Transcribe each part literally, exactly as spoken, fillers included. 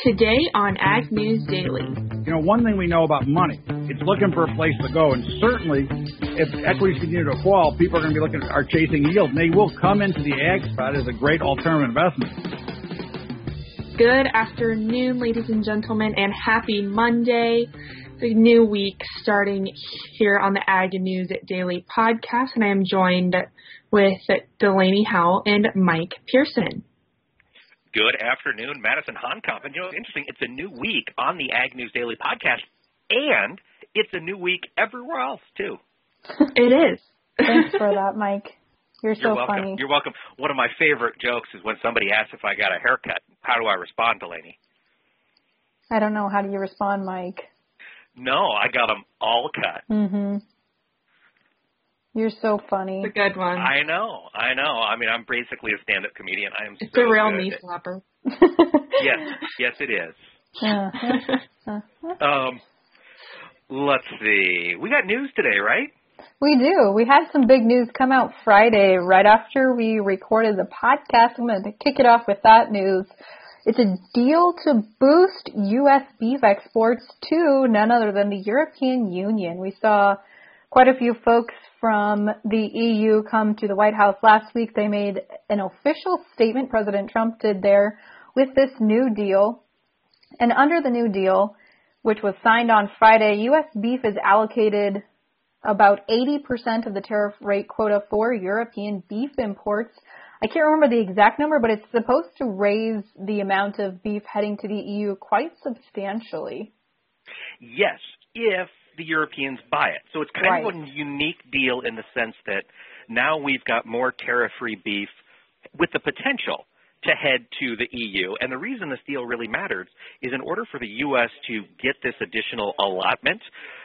Today on Ag News Daily. You know, one thing we know about money, it's looking for a place to go. And certainly, if equities continue to fall, people are going to be looking at are chasing yield. And they will come into the ag spot as a great alternative investment. Good afternoon, ladies and gentlemen, and happy Monday. The new week starting here on the Ag News Daily podcast. And I am joined with Delaney Howell and Mike Pearson. Good afternoon, Madison Honkamp. And you know, it's interesting, it's a new week on the Ag News Daily podcast, and it's a new week everywhere else, too. It is. Thanks for that, Mike. You're, You're so welcome. funny. You're welcome. One of my favorite jokes is when somebody asks if I got a haircut. How do I respond, Delaney? I don't know. How do you respond, Mike? No, I got them all cut. Mm-hmm. You're so funny. It's a good one. I know. I know. I mean, I'm basically a stand-up comedian. I am It's so a real good. knee slapper. Yes. Yes, it is. Uh-huh. um, let's see. We got news today, right? We do. We had some big news come out Friday right after we recorded the podcast. I'm going to kick it off with that news. It's a deal to boost U S beef exports to none other than the European Union. We saw quite a few folks from the E U come to the White House last week. They made an official statement, President Trump did there, with this new deal. And under the new deal, which was signed on Friday, U S beef is allocated about eighty percent of the tariff rate quota for European beef imports. I can't remember the exact number, but it's supposed to raise the amount of beef heading to the E U quite substantially. Yes, if the Europeans buy it. So it's kind Right. of a unique deal in the sense that now we've got more tariff-free beef with the potential to head to the E U. And the reason this deal really matters is in order for the U S to get this additional allotment,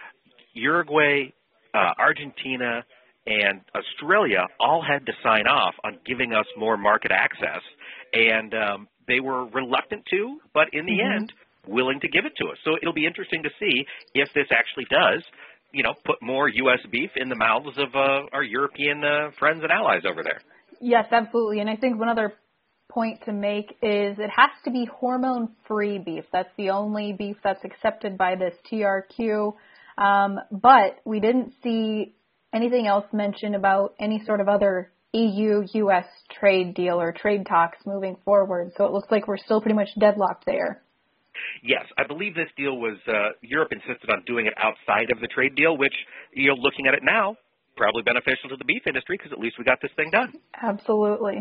Uruguay, uh, Argentina, and Australia all had to sign off on giving us more market access. And um, they were reluctant to, but in the mm-hmm. end, willing to give it to us. So it'll be interesting to see if this actually does, you know, put more U S beef in the mouths of uh, our European uh, friends and allies over there. Yes, absolutely. And I think one other point to make is it has to be hormone-free beef. That's the only beef that's accepted by this T R Q. Um, but we didn't see anything else mentioned about any sort of other E U U S trade deal or trade talks moving forward. So it looks like we're still pretty much deadlocked there. Yes, I believe this deal was, uh, Europe insisted on doing it outside of the trade deal, which, you know, looking at it now, probably beneficial to the beef industry because at least we got this thing done. Absolutely.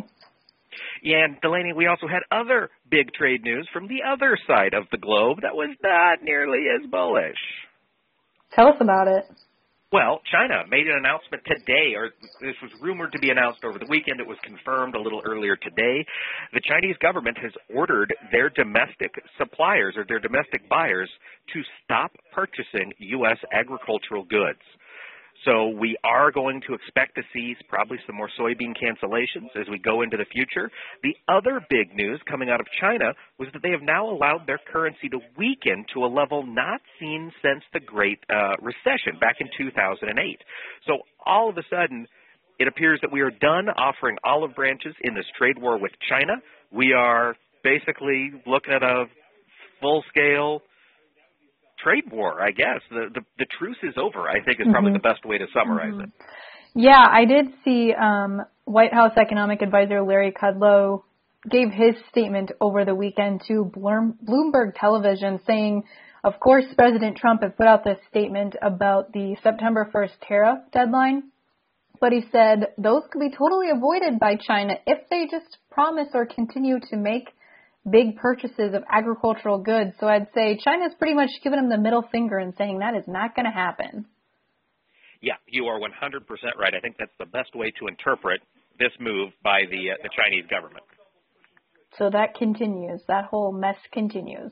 And, Delaney, we also had other big trade news from the other side of the globe that was not nearly as bullish. Tell us about it. Well, China made an announcement today, or this was rumored to be announced over the weekend. It was confirmed a little earlier today. The Chinese government has ordered their domestic suppliers or their domestic buyers to stop purchasing U S agricultural goods. So we are going to expect to see probably some more soybean cancellations as we go into the future. The other big news coming out of China was that they have now allowed their currency to weaken to a level not seen since the Great uh, Recession back in two thousand eight. So all of a sudden, it appears that we are done offering olive branches in this trade war with China. We are basically looking at a full-scale trade war, I guess. The, the the truce is over, I think, is probably mm-hmm. the best way to summarize mm-hmm. it. Yeah, I did see um, White House Economic Advisor Larry Kudlow gave his statement over the weekend to Bloomberg Television saying, of course, President Trump had put out this statement about the September first tariff deadline, but he said those could be totally avoided by China if they just promise or continue to make big purchases of agricultural goods. So I'd say China's pretty much giving them the middle finger and saying that is not going to happen. Yeah, you are one hundred percent right. I think that's the best way to interpret this move by the uh, the Chinese government. So that continues. That whole mess continues.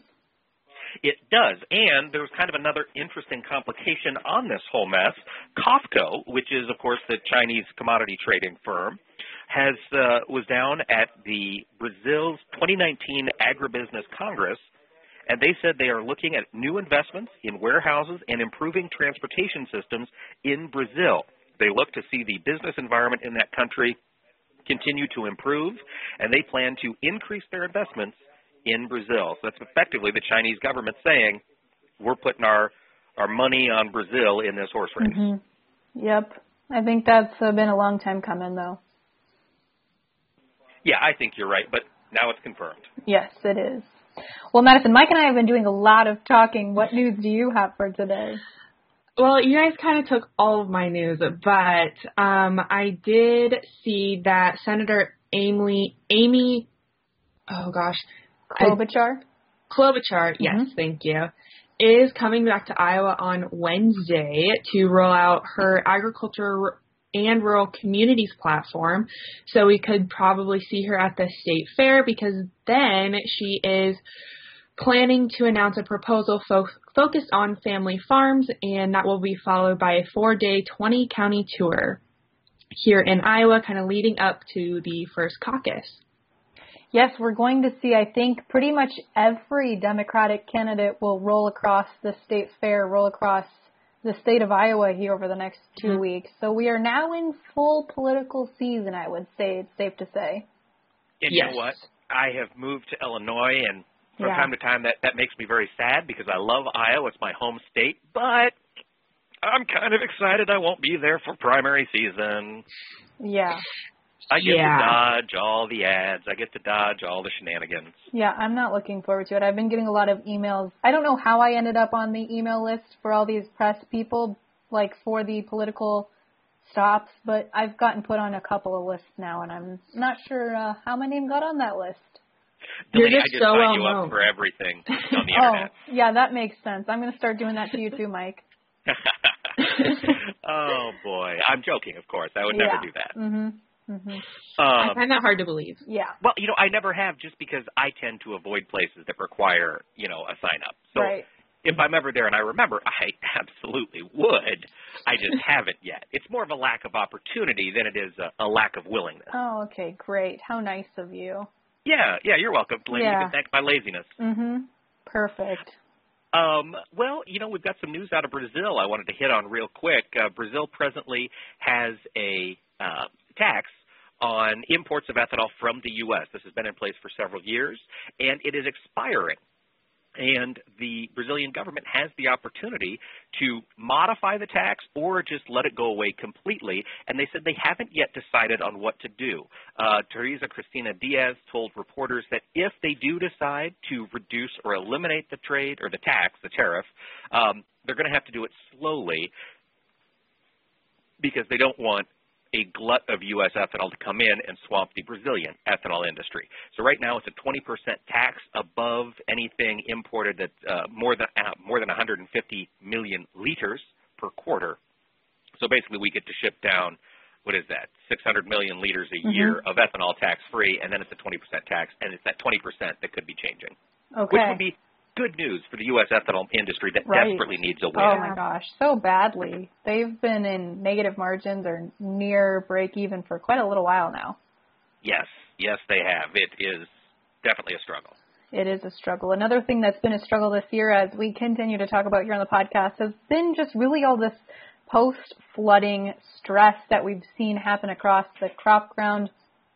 It does. And there's kind of another interesting complication on this whole mess. COFCO, which is, of course, the Chinese commodity trading firm, has uh, was down at the Brazil's twenty nineteen Agribusiness Congress, and they said they are looking at new investments in warehouses and improving transportation systems in Brazil. They look to see the business environment in that country continue to improve, and they plan to increase their investments in Brazil. So that's effectively the Chinese government saying, we're putting our, our money on Brazil in this horse race. Mm-hmm. Yep. I think that's uh, been a long time coming, though. Yeah, I think you're right, but now it's confirmed. Yes, it is. Well, Madison, Mike and I have been doing a lot of talking. What news do you have for today? Well, you guys kind of took all of my news, but um, I did see that Senator Amy, Amy, oh gosh. Klobuchar? I, Klobuchar, yes, mm-hmm. Thank you, is coming back to Iowa on Wednesday to roll out her agriculture and rural communities platform. So we could probably see her at the state fair because then she is planning to announce a proposal fo- focused on family farms, and that will be followed by a four-day, twenty-county tour here in Iowa, kind of leading up to the first caucus. Yes, we're going to see, I think, pretty much every Democratic candidate will roll across the state fair, roll across the state of Iowa here over the next two mm-hmm. weeks. So we are now in full political season, I would say. It's safe to say. And yes. You know what? I have moved to Illinois, and from yeah. time to time that, that makes me very sad because I love Iowa. It's my home state. But I'm kind of excited I won't be there for primary season. Yeah. I get yeah. to dodge all the ads. I get to dodge all the shenanigans. Yeah, I'm not looking forward to it. I've been getting a lot of emails. I don't know how I ended up on the email list for all these press people, like for the political stops, but I've gotten put on a couple of lists now, and I'm not sure uh, how my name got on that list. You're Delaney, just I just so sign well you known. Up for everything on the internet. Oh, yeah, that makes sense. I'm going to start doing that to you too, Mike. Oh, boy. I'm joking, of course. I would yeah. never do that. Mm-hmm. Mm-hmm. Um, I find that hard to believe. Yeah. Well, you know, I never have just because I tend to avoid places that require, you know, a sign-up. So right. if I'm ever there and I remember, I absolutely would. I just haven't yet. It's more of a lack of opportunity than it is a, a lack of willingness. Oh, okay. Great. How nice of you. Yeah. Yeah, you're welcome, Delaney. Yeah. You can thank my laziness. Mm-hmm. Perfect. Um, well, you know, we've got some news out of Brazil I wanted to hit on real quick. Uh, Brazil presently has a uh, tax on imports of ethanol from the U S. This has been in place for several years, and it is expiring. And the Brazilian government has the opportunity to modify the tax or just let it go away completely. And they said they haven't yet decided on what to do. Uh, Teresa Cristina Diaz told reporters that if they do decide to reduce or eliminate the trade or the tax, the tariff, um, they're going to have to do it slowly because they don't want a glut of U S ethanol to come in and swamp the Brazilian ethanol industry. So right now it's a twenty percent tax above anything imported that uh, more than uh, more than one hundred fifty million liters per quarter. So basically we get to ship down, what is that, six hundred million liters a mm-hmm. year of ethanol tax-free, and then it's a twenty percent tax, and it's that twenty percent that could be changing. Okay. Which would be good news for the U S ethanol industry that right. desperately needs a win. Oh, my gosh, so badly. They've been in negative margins or near break-even for quite a little while now. Yes, yes, they have. It is definitely a struggle. It is a struggle. Another thing that's been a struggle this year, as we continue to talk about here on the podcast, has been just really all this post-flooding stress that we've seen happen across the crop ground.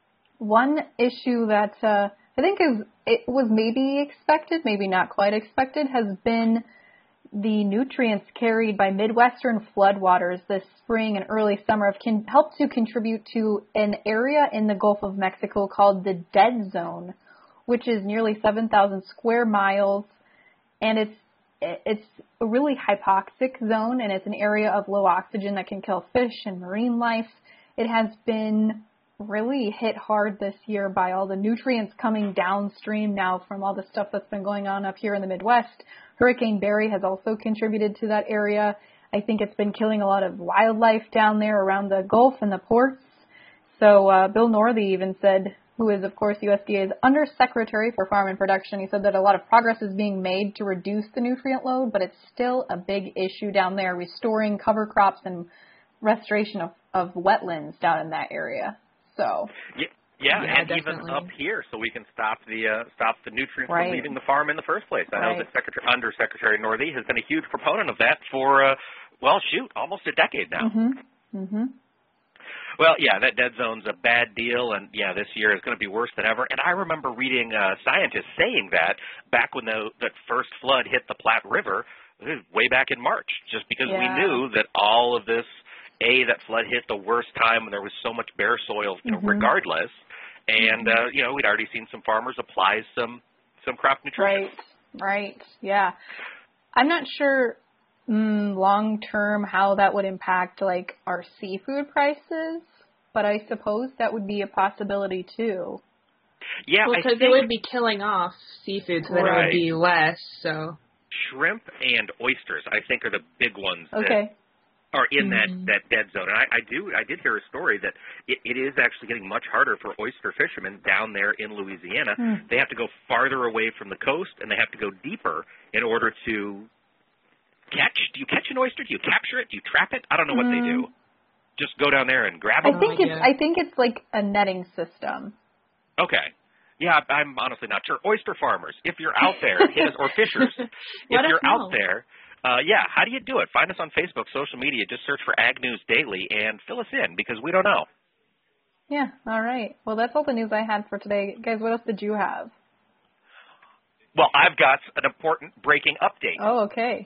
One issue that uh, I think is it was maybe expected, maybe not quite expected, has been the nutrients carried by Midwestern floodwaters this spring and early summer have can helped to contribute to an area in the Gulf of Mexico called the Dead Zone, which is nearly seven thousand square miles, and it's it's a really hypoxic zone, and it's an area of low oxygen that can kill fish and marine life. It has been really hit hard this year by all the nutrients coming downstream now from all the stuff that's been going on up here in the Midwest. Hurricane Barry has also contributed to that area. I think it's been killing a lot of wildlife down there around the Gulf and the ports. So uh, Bill Northey even said, who is, of course, U S D A's Undersecretary for Farm and Production, he said that a lot of progress is being made to reduce the nutrient load, but it's still a big issue down there, restoring cover crops and restoration of, of wetlands down in that area. So, yeah, yeah, yeah and definitely. even up here, so we can stop the uh, stop the nutrients right. from leaving the farm in the first place. I right. know that Secretary Undersecretary Northey has been a huge proponent of that for, uh, well, shoot, almost a decade now. Mm-hmm. Mm-hmm. Well, yeah, that dead zone's a bad deal, and yeah, this year is going to be worse than ever. And I remember reading uh, scientists saying that back when the that first flood hit the Platte River, way back in March, just because yeah. we knew that all of this, A, that flood hit the worst time when there was so much bare soil, you know, mm-hmm. regardless. And, uh, you know, we'd already seen some farmers apply some, some crop nutrition. Right, right, yeah. I'm not sure mm, long-term how that would impact, like, our seafood prices, but I suppose that would be a possibility, too. Yeah, well, because it would be killing off seafood, so then right. it would be less, so... Shrimp and oysters, I think, are the big ones okay. that are in mm-hmm. that, that dead zone. And I, I do, I did hear a story that it, it is actually getting much harder for oyster fishermen down there in Louisiana. Mm. They have to go farther away from the coast, and they have to go deeper in order to catch. Do you catch an oyster? Do you capture it? Do you trap it? I don't know what mm. they do. Just go down there and grab it. I think it's, I think it's like a netting system. Okay. Yeah, I'm honestly not sure. Oyster farmers, if you're out there, hit us, or fishers, if you're out there, uh, yeah, how do you do it? Find us on Facebook, social media. Just search for Ag News Daily and fill us in because we don't know. Yeah, all right. Well, that's all the news I had for today. Guys, what else did you have? Well, I've got an important breaking update. Oh, okay.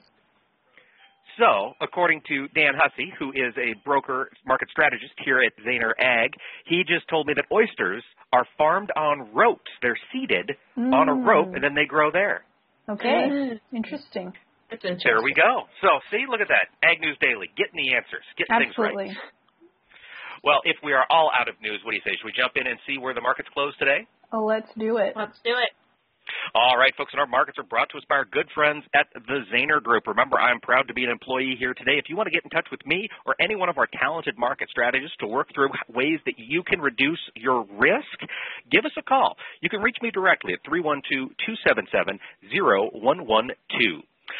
So, according to Dan Hussey, who is a broker market strategist here at Zaner Ag, he just told me that oysters are farmed on ropes. They're seeded mm. on a rope, and then they grow there. Okay. Mm. Interesting. That's interesting. There we go. So, see, look at that. Ag News Daily, getting the answers, getting Absolutely. things right. Well, if we are all out of news, what do you say? Should we jump in and see where the markets close today? Oh, let's do it. Let's do it. All right, folks, and our markets are brought to us by our good friends at the Zaner Group. Remember, I'm proud to be an employee here today. If you want to get in touch with me or any one of our talented market strategists to work through ways that you can reduce your risk, give us a call. You can reach me directly at three one two, two seven seven, zero one one two.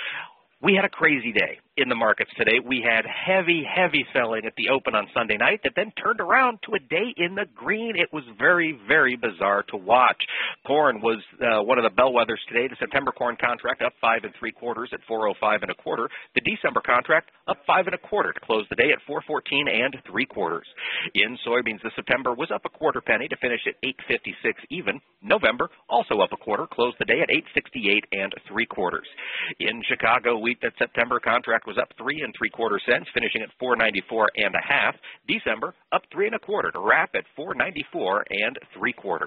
We had a crazy day in the markets today. We had heavy, heavy selling at the open on Sunday night that then turned around to a day in the green. It was very, very bizarre to watch. Corn was uh, one of the bellwethers today. The September corn contract up five and three quarters at four oh five and a quarter. The December contract up five and a quarter to close the day at four fourteen and three quarters. In soybeans, the September was up a quarter penny to finish at eight fifty-six even. November also up a quarter, closed the day at eight sixty-eight and three quarters. In Chicago, wheat, that September contract was up three and three quarter cents, finishing at four ninety-four and a half. December up three and a quarter to wrap at four ninety-four and three quarters.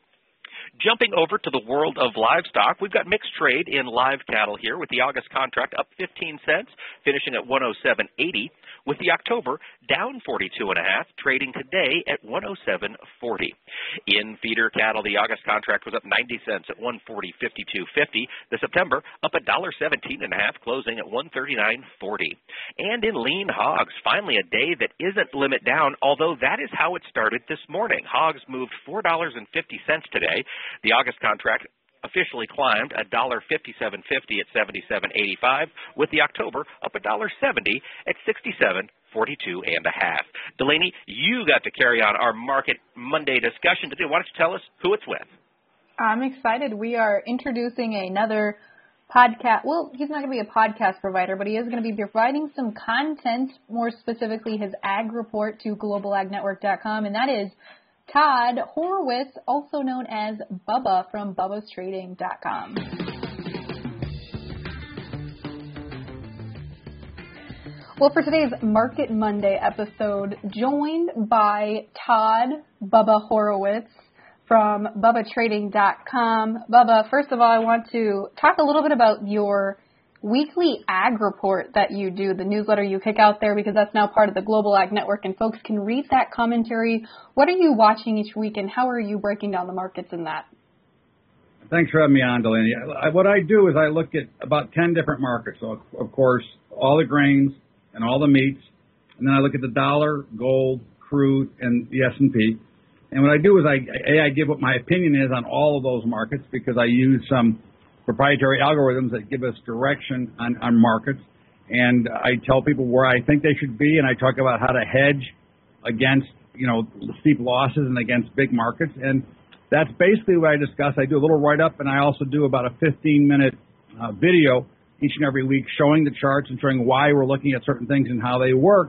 Jumping over to the world of livestock, we've got mixed trade in live cattle here with the August contract up fifteen cents, finishing at one oh seven eighty, with the October down forty-two and a half, trading today at one oh seven forty. In feeder cattle, the August contract was up ninety cents at one forty fifty-two fifty. The September up one seventeen and a half, closing at one thirty-nine forty. And in lean hogs, finally a day that isn't limit down, although that is how it started this morning. Hogs moved four dollars and fifty cents today. The August contract officially climbed one fifty-seven fifty at seventy-seven eighty-five, with the October up one seventy at sixty-seven forty-two and a half. Delaney, you got to carry on our Market Monday discussion today. Why don't you tell us who it's with? I'm excited. We are introducing another podcast. Well, he's not going to be a podcast provider, but he is going to be providing some content, more specifically his ag report to global ag network dot com, and that is Todd Horowitz, also known as Bubba from Bubba's Trading dot com. Well, for today's Market Monday episode, joined by Todd Bubba Horowitz from Bubba Trading dot com. Bubba, first of all, I want to talk a little bit about your weekly ag report that you do, the newsletter you kick out there, because that's now part of the Global Ag Network, and folks can read that commentary. What are you watching each week, and how are you breaking down the markets in that? Thanks for having me on, Delaney. What I do is I look at about ten different markets. So, of course, all the grains and all the meats, and then I look at the dollar, gold, crude, and the S and P. And what I do is I, A, I give what my opinion is on all of those markets because I use some proprietary algorithms that give us direction on, on markets, and I tell people where I think they should be, and I talk about how to hedge against, you know, steep losses and against big markets, and that's basically what I discuss. I do a little write-up, and I also do about a fifteen-minute uh, video each and every week showing the charts and showing why we're looking at certain things and how they work,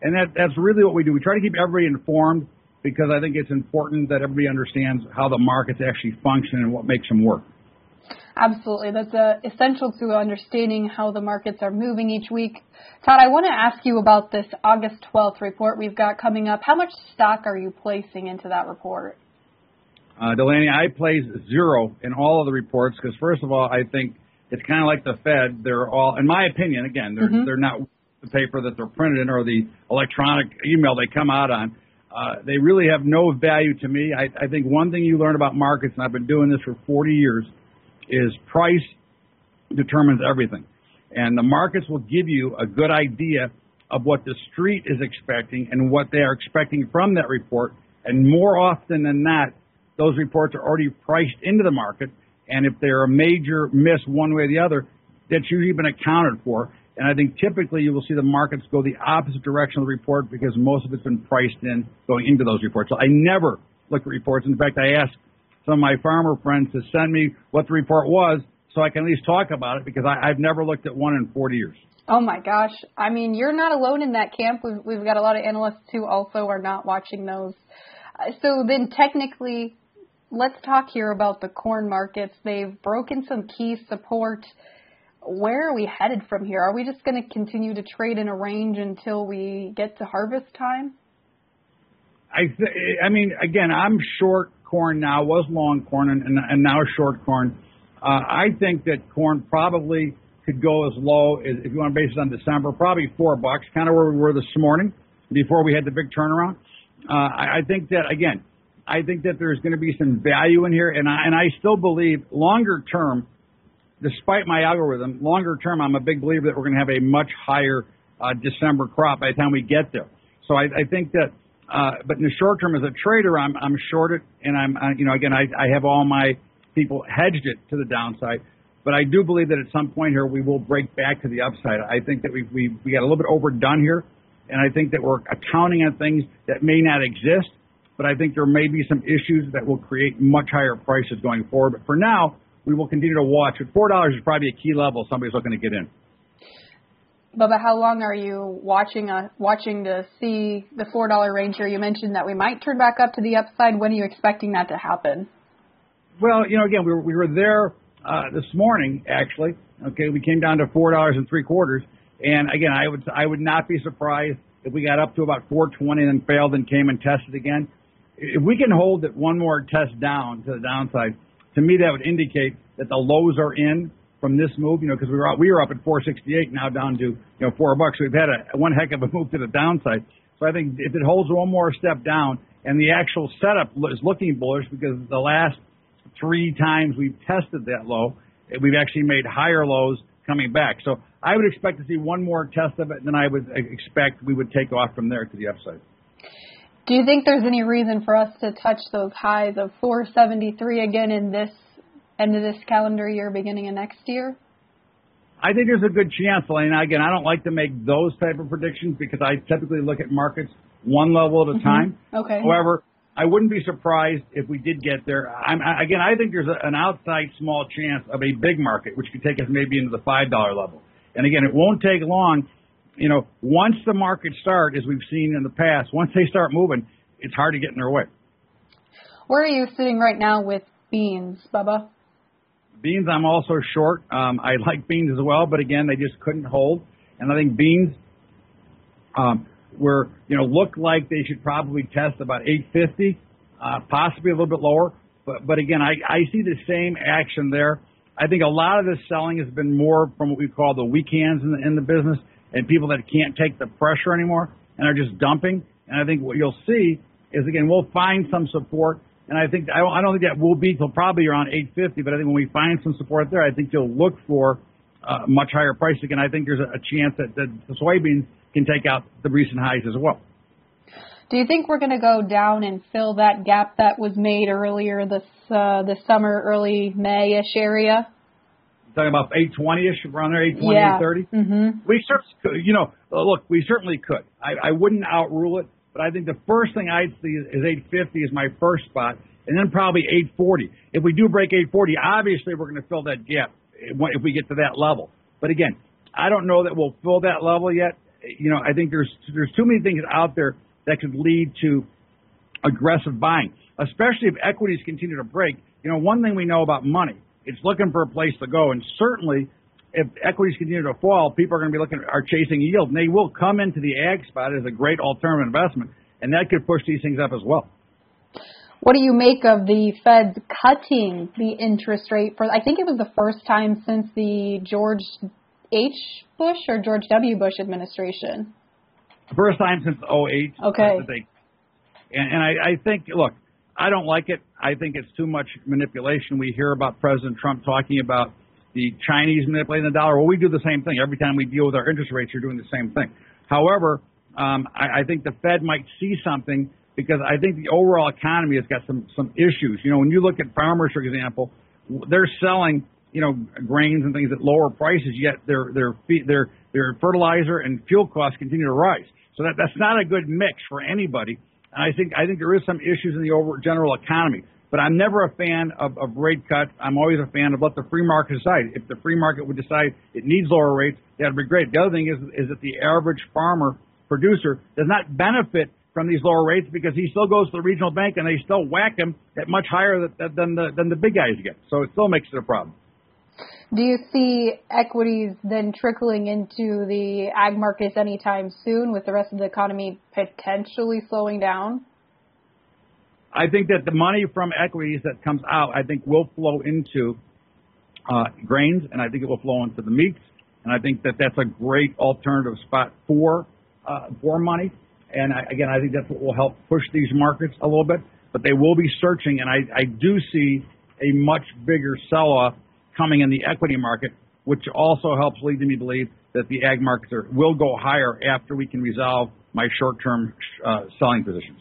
And that, that's really what we do. We try to keep everybody informed because I think it's important that everybody understands how the markets actually function and what makes them work. Absolutely. That's uh, essential to understanding how the markets are moving each week. Todd, I want to ask you about this August twelfth report we've got coming up. How much stock are you placing into that report? Uh, Delaney, I place zero in all of the reports because, first of all, I think it's kind of like the Fed. They're all, in my opinion, again, they're, mm-hmm. they're not the paper that they're printed in or the electronic email they come out on. Uh, they really have no value to me. I, I think one thing you learn about markets, and I've been doing this for forty years, is price determines everything. And the markets will give you a good idea of what the street is expecting and what they are expecting from that report. And more often than not, those reports are already priced into the market. And if they're a major miss one way or the other, that's usually been accounted for. And I think typically you will see the markets go the opposite direction of the report because most of it's been priced in going into those reports. So I never look at reports. In fact, I ask some of my farmer friends to send me what the report was so I can at least talk about it because I, I've never looked at one in forty years. Oh, my gosh. I mean, you're not alone in that camp. We've, we've got a lot of analysts who also are not watching those. Uh, so then technically, let's talk here about the corn markets. They've broken some key support. Where are we headed from here? Are we just going to continue to trade in a range until we get to harvest time? I th- I mean, again, I'm short corn now, was long corn, and, and, and now short corn. Uh, I think that corn probably could go as low as, if you want to base it on December, probably four bucks, kind of where we were this morning before we had the big turnaround. Uh, I, I think that, again, I think that there's going to be some value in here, and I, and I still believe longer term, despite my algorithm, longer term, I'm a big believer that we're going to have a much higher uh, December crop by the time we get there. So I, I think that, uh, but in the short term, as a trader, I'm I'm short it, and I'm uh, you know again I, I have all my people hedged it to the downside. But I do believe that at some point here we will break back to the upside. I think that we we we got a little bit overdone here, and I think that we're accounting on things that may not exist. But I think there may be some issues that will create much higher prices going forward. But for now, we will continue to watch. At four dollars is probably a key level somebody's looking to get in. Bubba, how long are you watching uh, watching to see the four dollar range here? You mentioned that we might turn back up to the upside. When are you expecting that to happen? Well, you know, again, we were, we were there uh, this morning, actually. Okay, we came down to four dollars and three quarters. And, again, I would I would not be surprised if we got up to about four twenty and then failed and came and tested again. If we can hold it one more test down to the downside, to me that would indicate that the lows are in from this move, you know, because we were we were up at four sixty-eight, now down to, you know, four bucks. So we've had a one heck of a move to the downside. So I think if it holds one more step down, and the actual setup is looking bullish because the last three times we've tested that low, we've actually made higher lows coming back. So I would expect to see one more test of it, and then I would expect we would take off from there to the upside. Do you think there's any reason for us to touch those highs of four seventy-three again in this end of this calendar year, beginning of next year? I think there's a good chance, Elaine. Again, I don't like to make those type of predictions because I typically look at markets one level at a mm-hmm. time. Okay. However, I wouldn't be surprised if we did get there. I'm, again, I think there's a, an outside small chance of a big market, which could take us maybe into the five dollar level. And again, it won't take long. You know, once the markets start, as we've seen in the past, once they start moving, it's hard to get in their way. Where are you sitting right now with beans, Bubba? Beans, I'm also short. Um, I like beans as well, but again, they just couldn't hold. And I think beans um, were, you know, look like they should probably test about eight fifty, uh, possibly a little bit lower. But, but again, I, I see the same action there. I think a lot of this selling has been more from what we call the weak hands in the, in the business and people that can't take the pressure anymore and are just dumping. And I think what you'll see is, again, we'll find some support. And I think I don't, I don't think that will be till probably around eight fifty. But I think when we find some support there, I think you'll look for uh, much higher price again. I think there's a, a chance that, that the soybeans can take out the recent highs as well. Do you think we're going to go down and fill that gap that was made earlier this uh, this summer, early May-ish area? Talking about eight twenty-ish, around there, eight twenty, yeah. eight thirty? Mm-hmm. We certainly could. You know, look, we certainly could. I, I wouldn't outrule it, but I think the first thing I'd see is, is eight fifty is my first spot, and then probably eight forty. If we do break eight forty, obviously we're going to fill that gap if we get to that level. But again, I don't know that we'll fill that level yet. you know, I think there's there's too many things out there that could lead to aggressive buying, especially if equities continue to break. You know, one thing we know about money, it's looking for a place to go, and certainly if equities continue to fall, people are going to be looking are chasing yield, and they will come into the ag spot as a great alternative investment, and that could push these things up as well. What do you make of the Fed cutting the interest rate for, I think it was the first time since the George H. Bush or George W. Bush administration? First time since oh eight. Okay. They, and and I, I think, look, I don't like it. I think it's too much manipulation. We hear about President Trump talking about the Chinese manipulating the dollar. Well, we do the same thing. Every time we deal with our interest rates, you're doing the same thing. However, um, I, I think the Fed might see something, because I think the overall economy has got some, some issues. You know, when you look at farmers, for example, they're selling, you know, grains and things at lower prices, yet their their their their fertilizer and fuel costs continue to rise. So that that's not a good mix for anybody. And I think I think there is some issues in the over general economy. But I'm never a fan of, of rate cuts. I'm always a fan of let the free market decide. If the free market would decide it needs lower rates, that'd be great. The other thing is is that the average farmer producer does not benefit from these lower rates, because he still goes to the regional bank and they still whack him at much higher than, than the than the big guys get. So it still makes it a problem. Do you see equities then trickling into the ag markets anytime soon, with the rest of the economy potentially slowing down? I think that the money from equities that comes out, I think, will flow into uh, grains, and I think it will flow into the meats, and I think that that's a great alternative spot for uh, for money. And I, again, I think that's what will help push these markets a little bit. But they will be searching, and I, I do see a much bigger sell-off coming in the equity market, which also helps lead me to believe that the ag markets are, will go higher after we can resolve my short-term uh, selling positions.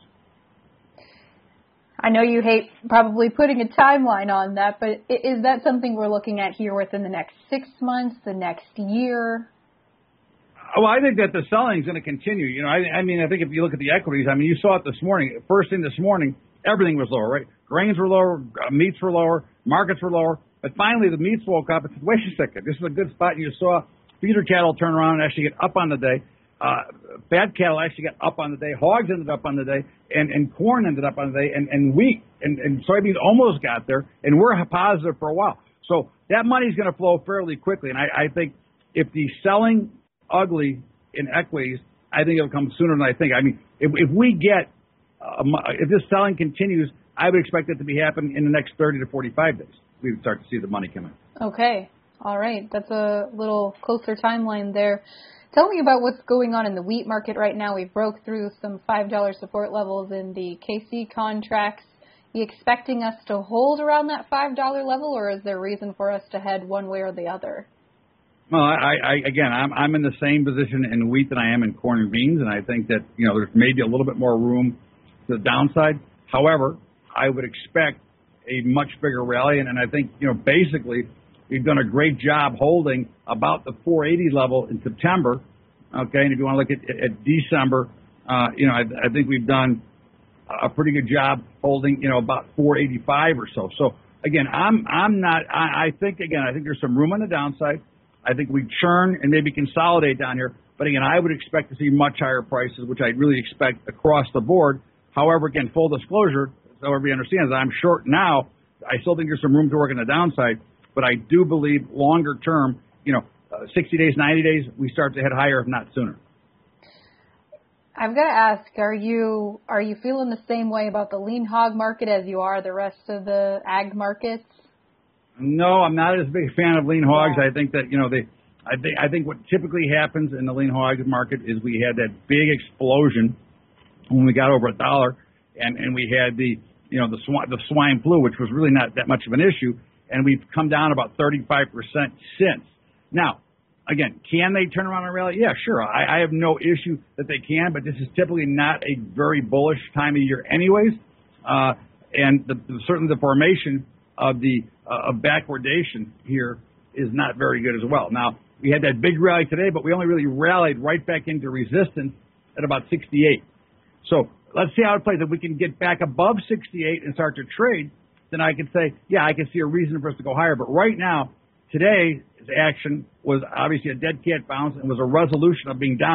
I know you hate probably putting a timeline on that, but is that something we're looking at here within the next six months, the next year? Well, I think that the selling is going to continue. You know, I, I mean, I think if you look at the equities, I mean, you saw it this morning. First thing this morning, everything was lower, right? Grains were lower, uh, meats were lower, markets were lower. But finally, the meats woke up and said, wait a second, this is a good spot. And you saw feeder cattle turn around and actually get up on the day. Uh, fat cattle actually got up on the day. Hogs ended up on the day. And, and corn ended up on the day. And, and wheat and, and soybeans almost got there. And we're positive for a while. So that money's going to flow fairly quickly. And I, I think if the selling ugly in equities, I think it'll come sooner than I think. I mean, if, if we get, uh, if this selling continues, I would expect it to be happening in the next thirty to forty-five days. We would start to see the money come in. Okay. All right. That's a little closer timeline there. Tell me about what's going on in the wheat market right now. We broke through some five dollar support levels in the K C contracts. Are you expecting us to hold around that five dollar level, or is there reason for us to head one way or the other? Well, I, I again, I'm I'm in the same position in wheat than I am in corn and beans, and I think that, you know, there's maybe a little bit more room to the downside. However, I would expect a much bigger rally, and, and I think, you know, basically we've done a great job holding about the four eighty level in September. Okay, and if you want to look at, at December, uh, you know, I, I think we've done a pretty good job holding, you know, about four eighty-five or so. So again, I'm I'm not. I, I think again, I think there's some room on the downside. I think we churn and maybe consolidate down here. But again, I would expect to see much higher prices, which I really expect across the board. However, again, full disclosure, so everybody understands, I'm short now. I still think there's some room to work on the downside. But I do believe longer term, you know, uh, sixty days, ninety days, we start to head higher, if not sooner. I've got to ask, are you are you feeling the same way about the lean hog market as you are the rest of the ag markets? No, I'm not as big a fan of lean hogs. Yeah. I think that, you know, they, I think I think what typically happens in the lean hog market is we had that big explosion when we got over a dollar, and, and we had the, you know, the swine, the swine flu, which was really not that much of an issue, and we've come down about thirty-five percent since. Now, again, can they turn around and rally? Yeah, sure. I, I have no issue that they can, but this is typically not a very bullish time of year anyways, uh, and the, the, certainly the formation of the uh, of backwardation here is not very good as well. Now, we had that big rally today, but we only really rallied right back into resistance at about sixty-eight. So let's see how it plays. If we can get back above sixty-eight and start to trade, then I can say, yeah, I can see a reason for us to go higher. But right now, today's action was obviously a dead cat bounce and was a resolution of being down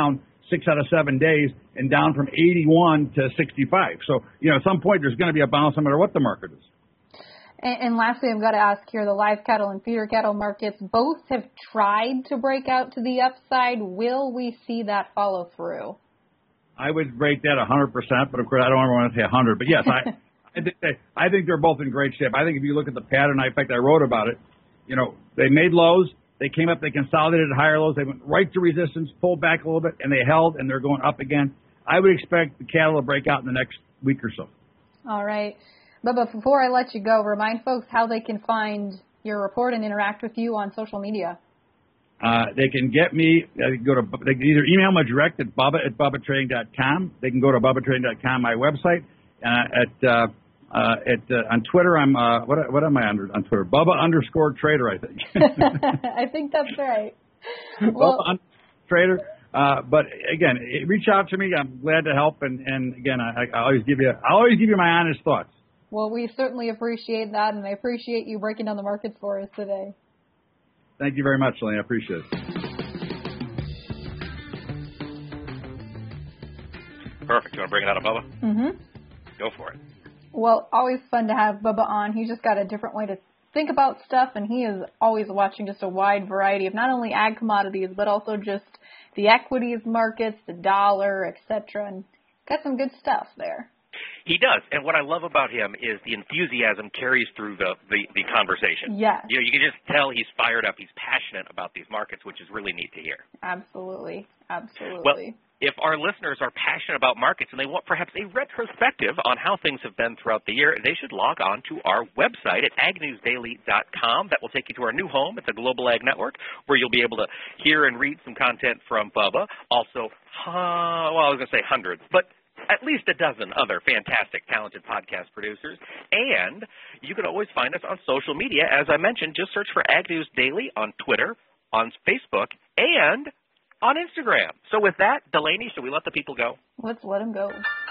six out of seven days and down from eighty-one to sixty-five. So, you know, at some point there's going to be a bounce no matter what the market is. And, and lastly, I've got to ask here, the live cattle and feeder cattle markets both have tried to break out to the upside. Will we see that follow through? I would rate that one hundred percent, but of course I don't ever want to say one hundred. But yes, I, I, think they, I think they're both in great shape. I think if you look at the pattern, in fact, I wrote about it. You know, they made lows, they came up, they consolidated higher lows, they went right to resistance, pulled back a little bit, and they held, and they're going up again. I would expect the cattle to break out in the next week or so. All right. Bubba, before I let you go, remind folks how they can find your report and interact with you on social media. Uh, they can get me, uh, go to, they can either email me direct at bubba at bubba trading dot com. They can go to bubba trading dot com, my website. Uh, at, uh, uh, at, uh, on Twitter, I'm, uh, what, what am I under on Twitter? Bubba underscore trader, I think. I think that's right. Well, Bubba trader. Uh, but again, reach out to me. I'm glad to help. And, and again, I, I always give you, I always give you my honest thoughts. Well, we certainly appreciate that, and I appreciate you breaking down the markets for us today. Thank you very much, Lane. I appreciate it. Perfect. You want to bring it out of Bubba? Mm-hmm. Go for it. Well, always fun to have Bubba on. He's just got a different way to think about stuff, and he is always watching just a wide variety of not only ag commodities, but also just the equities markets, the dollar, et cetera, and got some good stuff there. He does, and what I love about him is the enthusiasm carries through the, the, the conversation. Yes. You know, you can just tell he's fired up. He's passionate about these markets, which is really neat to hear. Absolutely. Absolutely. Well, if our listeners are passionate about markets and they want perhaps a retrospective on how things have been throughout the year, they should log on to our website at ag news daily dot com. That will take you to our new home at the Global Ag Network, where you'll be able to hear and read some content from Bubba. Also, uh, well, I was going to say hundreds, but at least a dozen other fantastic, talented podcast producers. And you can always find us on social media. As I mentioned, just search for Ag News Daily on Twitter, on Facebook, and on Instagram. So with that, Delaney, should we let the people go? Let's let them go.